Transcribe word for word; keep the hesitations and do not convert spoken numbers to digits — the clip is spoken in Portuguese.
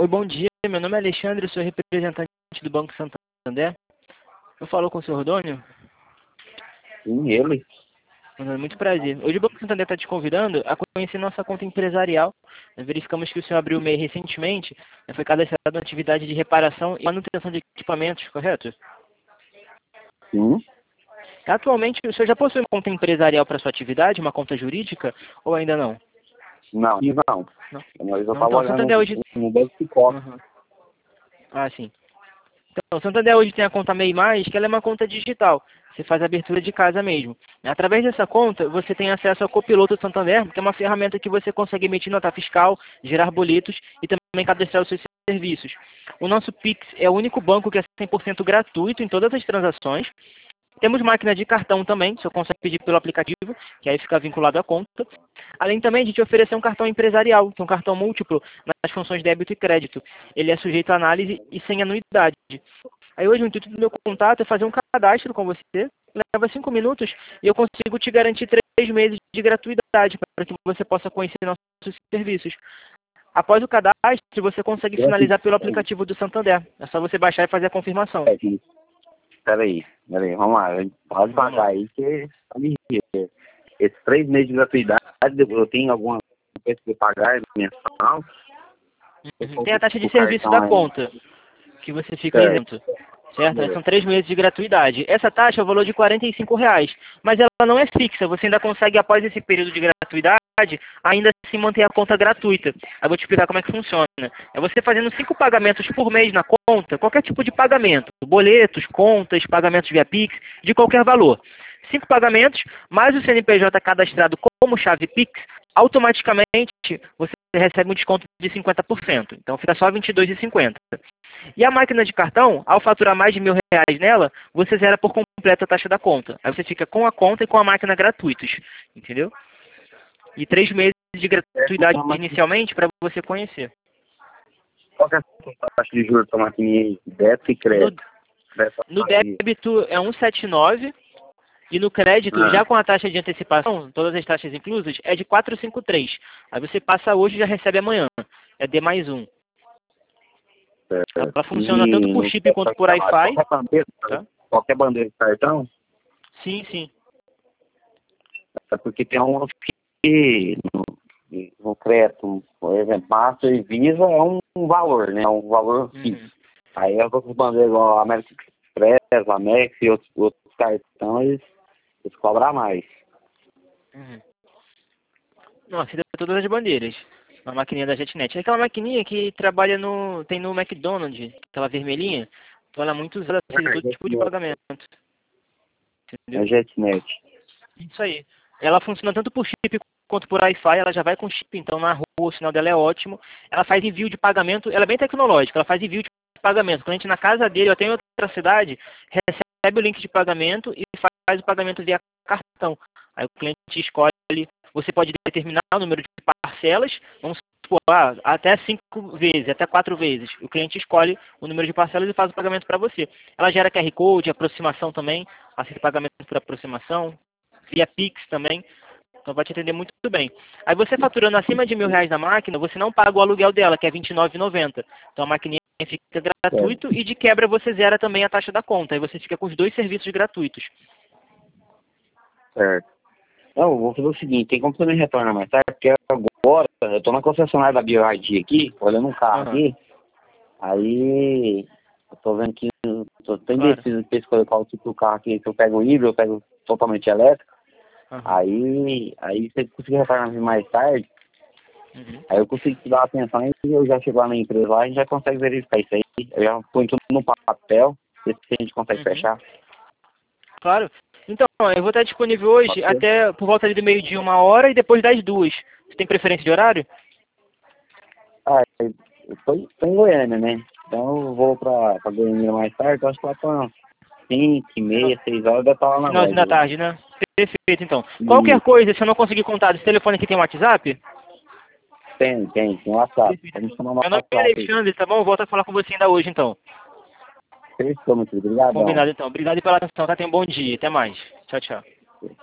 Oi, bom dia. Meu nome é Alexandre, sou representante do Banco Santander. Eu falo com o senhor Rodônio? Sim, ele. Muito prazer. Hoje o Banco Santander está te convidando a conhecer nossa conta empresarial. Nós verificamos que o senhor abriu o M E I recentemente, né, foi cadastrado na atividade de reparação e manutenção de equipamentos, correto? Sim. Atualmente, o senhor já possui uma conta empresarial para sua atividade, uma conta jurídica, ou ainda não? Não, e não. Não. Mas eu Não, estava então, o olhando Santander hoje... no banco de costa. Uhum. Ah, sim. Então, o Santander hoje tem a conta M E I Mais, que ela é uma conta digital. Você faz a abertura de casa mesmo. Através dessa conta, você tem acesso ao Copiloto Santander, que é uma ferramenta que você consegue emitir nota fiscal, gerar boletos e também cadastrar os seus serviços. O nosso Pix é o único banco que é cem por cento gratuito em todas as transações. Temos máquina de cartão também, você consegue pedir pelo aplicativo, que aí fica vinculado à conta. Além também de te oferecer um cartão empresarial, que é um cartão múltiplo nas funções débito e crédito. Ele é sujeito a análise e sem anuidade. Aí hoje o intuito do meu contato é fazer um cadastro com você, leva cinco minutos e eu consigo te garantir três meses de gratuidade para que você possa conhecer nossos serviços. Após o cadastro, você consegue finalizar pelo aplicativo do Santander. É só você baixar e fazer a confirmação. Peraí, peraí, vamos lá. Pode pagar aí, que esses três meses de gratuidade, eu tenho alguma coisa que pagar mensal? Uhum. Tem a taxa de serviço da conta, que você fica isento. Certo? São três meses de gratuidade. Essa taxa é o valor de quarenta e cinco reais, mas ela não é fixa. Você ainda consegue, após esse período de gratuidade, ainda se manter a conta gratuita. Eu vou te explicar como é que funciona. É você fazendo cinco pagamentos por mês na conta, qualquer tipo de pagamento, boletos, contas, pagamentos via Pix, de qualquer valor. Cinco pagamentos, mais o C N P J cadastrado como chave Pix, automaticamente você recebe um desconto de cinquenta por cento. Então fica só vinte e dois reais e cinquenta centavos. E a máquina de cartão, ao faturar mais de mil reais nela, você zera por completo a taxa da conta. Aí você fica com a conta e com a máquina gratuitos, entendeu? E três meses de gratuidade inicialmente para você conhecer. Qual que é a taxa de juros da maquininha? Débito e crédito? No, no débito é um vírgula setenta e nove e no crédito, ah. já com a taxa de antecipação, todas as taxas inclusas, é de quatro vírgula cinquenta e três. Aí você passa hoje e já recebe amanhã. É D mais um. Ela funciona e tanto por chip quanto por Wi-Fi. Qualquer bandeira, tá? Qualquer bandeira de cartão? Sim, sim. É porque tem um que no, no crédito, por exemplo, Master e Visa é um, um valor, né? Um valor uhum. fixo. Aí as outras bandeiras, igual a American Express, a Amex e outros, outros cartões, eles, eles cobram mais. Uhum. Nossa, todas as bandeiras. Uma maquininha da JetNet. É aquela maquininha que trabalha no... tem no McDonald's, aquela vermelhinha. Então ela é muito usada para fazer todo tipo de pagamento. Entendeu? É JetNet. Isso aí. Ela funciona tanto por chip quanto por Wi-Fi. Ela já vai com chip, então na rua o sinal dela é ótimo. Ela faz envio de pagamento. Ela é bem tecnológica. Ela faz envio de pagamento. O cliente na casa dele, ou até em outra cidade, recebe o link de pagamento e faz o pagamento via cartão. Aí o cliente escolhe... Você pode determinar o número de parcelas, vamos supor, ah, até cinco vezes, até quatro vezes. O cliente escolhe o número de parcelas e faz o pagamento para você. Ela gera Q R Code, aproximação também, aceita pagamento por aproximação, via Pix também. Então vai te atender muito bem. Aí você faturando acima de mil reais na máquina, você não paga o aluguel dela, que é vinte e nove reais e noventa centavos. Então a maquininha fica gratuito e de quebra você zera também a taxa da conta. Aí você fica com os dois serviços gratuitos. Certo. Não, eu vou fazer o seguinte, tem como você me retornar mais tarde, porque agora eu tô na concessionária da B Y D aqui, olhando um carro uhum. aqui, aí eu tô vendo que eu tô tão indeciso de escolher qual tipo de carro aqui, se eu pego híbrido, eu pego totalmente elétrico, uhum. aí, aí se você conseguir retornar mais tarde, uhum. aí eu consigo te dar atenção e eu já chego lá na empresa lá e a gente já consegue verificar isso aí, eu já põe tudo no papel, ver se a gente consegue uhum. fechar. Claro. Então, eu vou estar disponível hoje até por volta ali do meio-dia, uma hora, e depois das duas. Você tem preferência de horário? Ah, eu tô, tô em Goiânia, né? Então eu vou pra, pra Goiânia mais tarde, eu acho que lá pra cinco e meia, seis horas, deve estar lá na Finalzinho da tarde, né? Perfeito, então. E... Qualquer coisa, se eu não conseguir contar, esse telefone aqui tem WhatsApp? Tem, tem, tem WhatsApp. Meu nome é Alexandre, tá bom? Eu volto a falar com você ainda hoje, então. Fechou, muito obrigado. Combinado, então. Obrigado pela atenção, tá? Tenha um bom dia. Até mais. Tchau, tchau.